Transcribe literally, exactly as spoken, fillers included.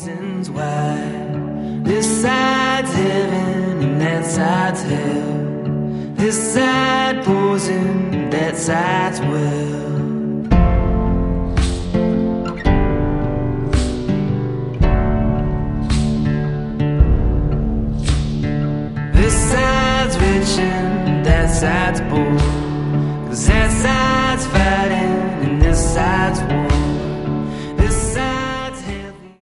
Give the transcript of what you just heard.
reasons why. This side's heaven and that side's hell. This side poison, that side's well. This side's rich and that side's poor, 'cause that side